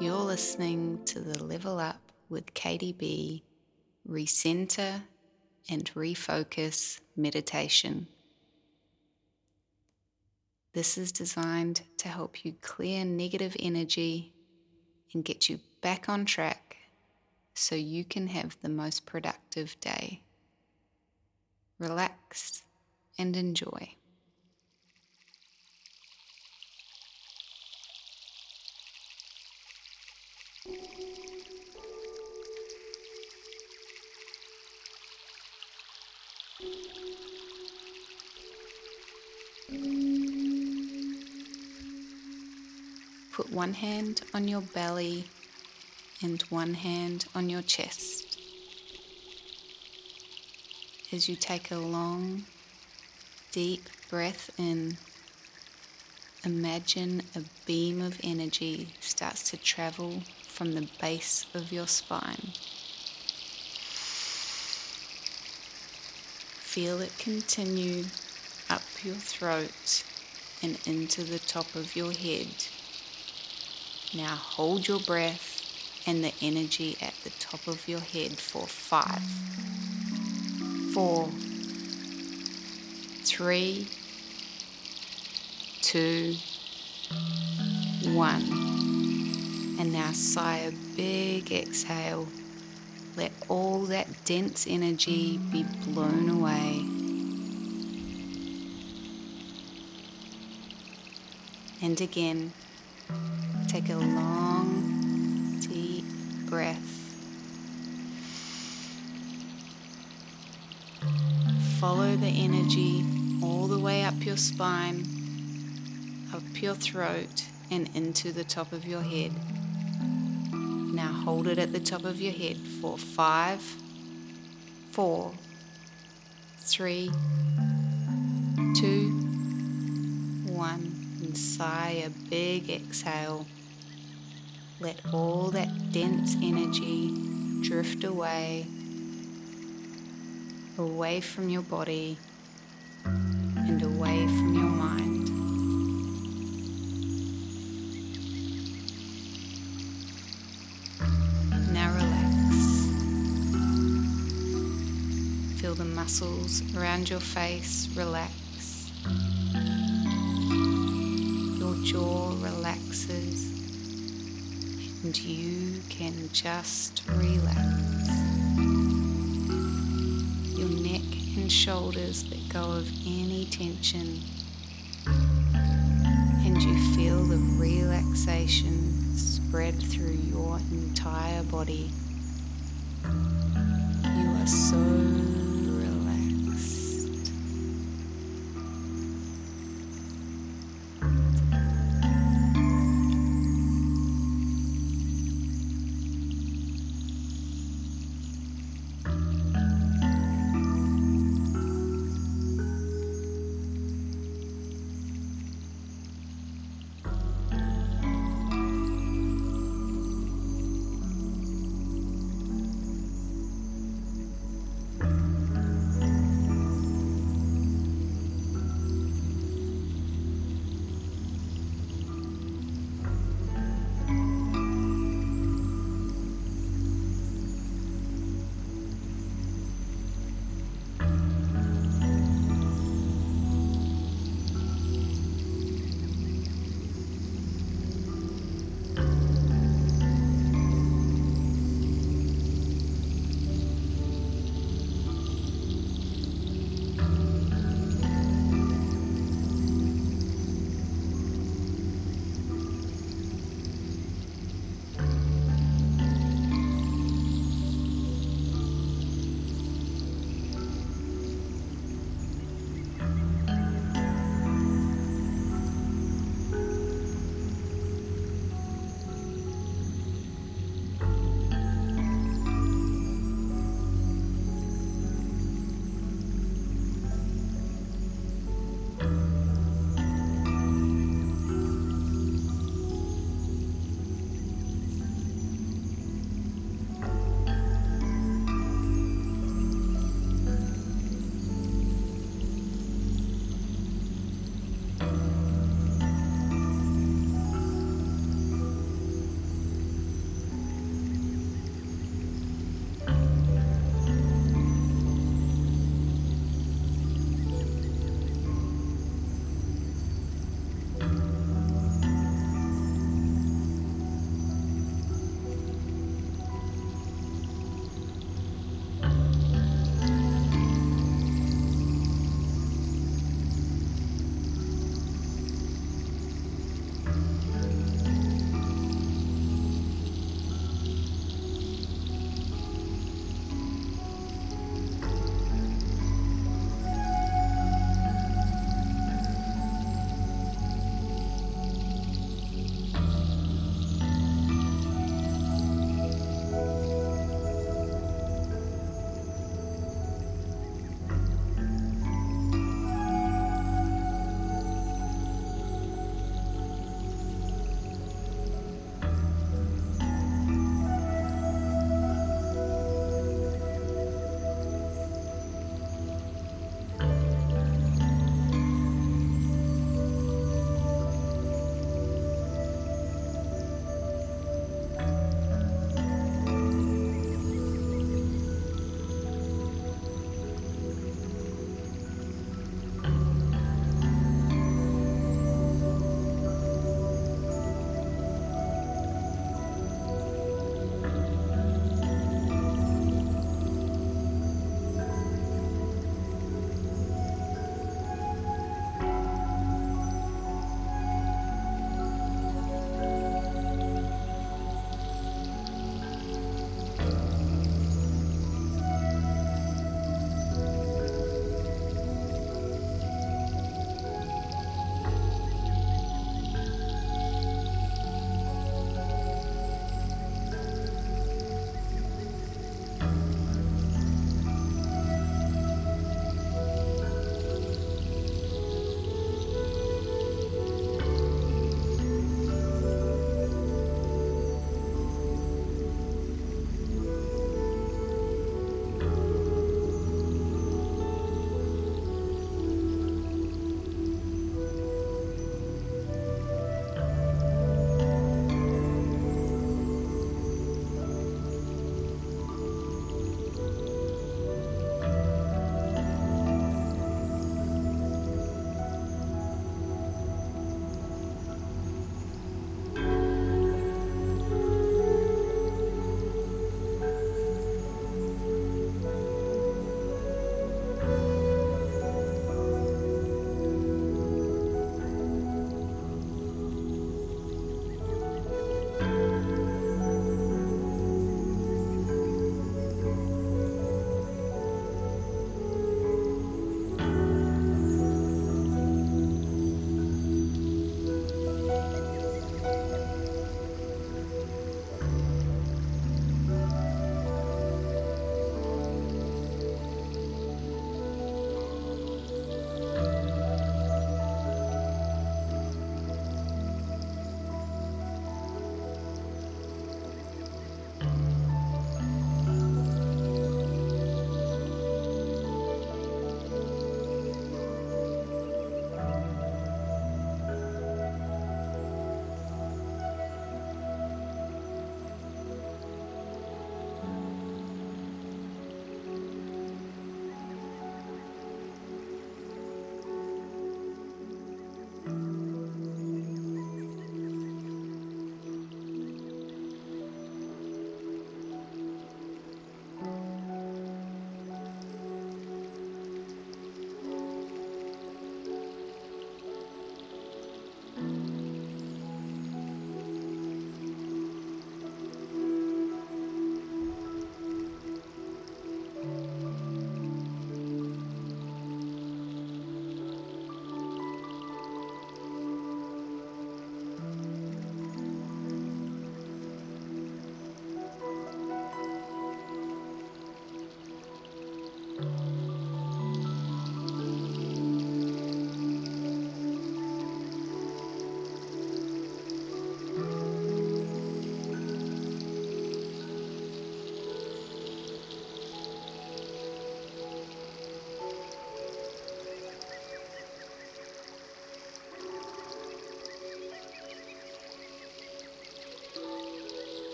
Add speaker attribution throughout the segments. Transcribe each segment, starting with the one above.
Speaker 1: You're listening to the Level Up with Katie B Recenter and Refocus meditation. This is designed to help you clear negative energy and get you back on track so you can have the most productive day. Relax and enjoy. Put one hand on your belly and one hand on your chest. As you take a long, deep breath in, imagine a beam of energy starts to travel from the base of your spine. Feel it continue up your throat and into the top of your head. Now hold your breath and the energy at the top of your head for 5, 4, 3, 2, 1. And now sigh a big exhale. Let all that dense energy be blown away. And again, take a long, deep breath. Follow the energy all the way up your spine, up your throat, and into the top of your head. Now hold it at the top of your head for 5, 4, 3, 2, 1. And sigh a big exhale. Let all that dense energy drift away from your body and away from your mind. Now relax. Feel the muscles around your face relax. Your jaw relaxes and you can just relax. Your neck and shoulders let go of any tension, and you feel the relaxation spread through your entire body. You are so relaxed.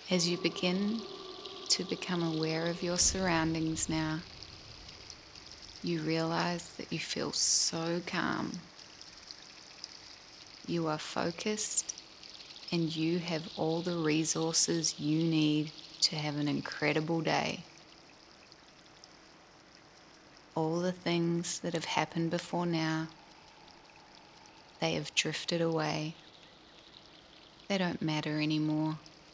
Speaker 1: As you begin to become aware of your surroundings now, you realize that you feel so calm. You are focused and you have all the resources you need to have an incredible day. All the things that have happened before now, they have drifted away. They don't matter anymore.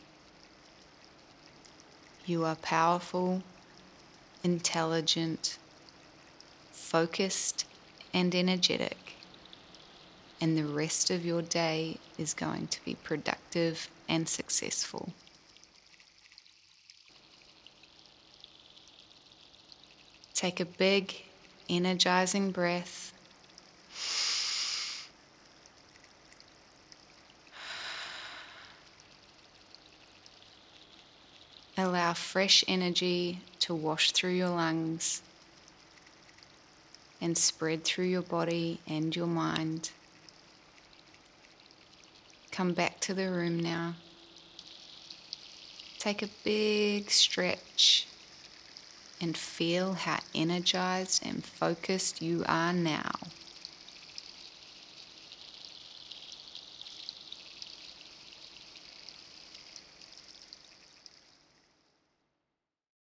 Speaker 1: You are powerful, intelligent, focused, and energetic, and the rest of your day is going to be productive and successful. Take a big, energizing breath. Allow fresh energy to wash through your lungs and spread through your body and your mind. Come back to the room now. Take a big stretch and feel how energized and focused you are now.